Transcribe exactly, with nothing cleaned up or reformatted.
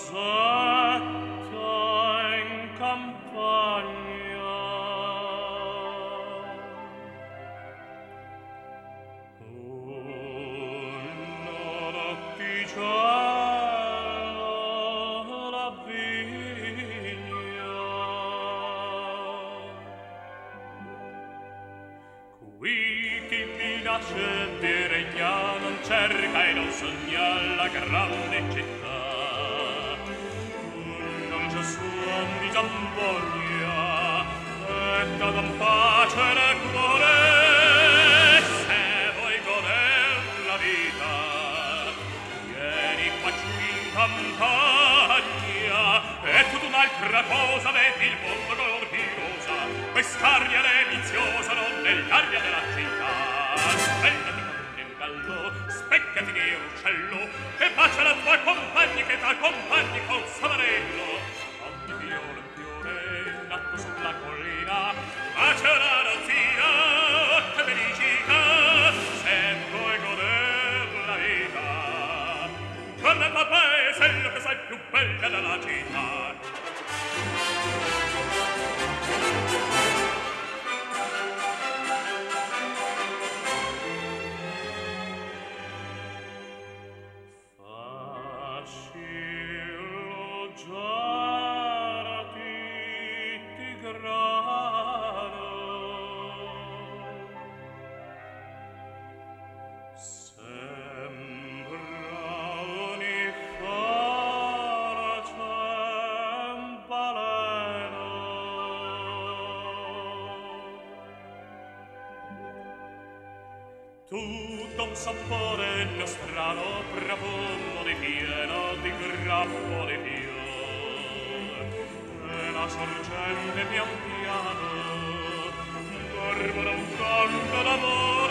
in campagna. Una notticella la vigna. Qui chi mi nasce di regna non cerca e non sogna la grande città. Non c'è suon di zampogna e da pace nel cuore. Se vuoi goder la vita, vieni qua giù in campagna e tutta un'altra cosa vedi il mondo gloriosa. Quest'aria deliziosa non nell'aria della città. Svegliati come un gallo, specchiati di uccello, che bacia la tua compagni, che t'accompagni col samarello. Ogni fiore in fiore, nato sulla collina, bacia la rozzina, che felicità. Se vuoi goder la vita, torna al tuo paesello che sei più bella della città. Tutto un sapore nostrano, profumo di pieno, di grappo di fior. E la sorgente pian piano mormora un canto d'amore.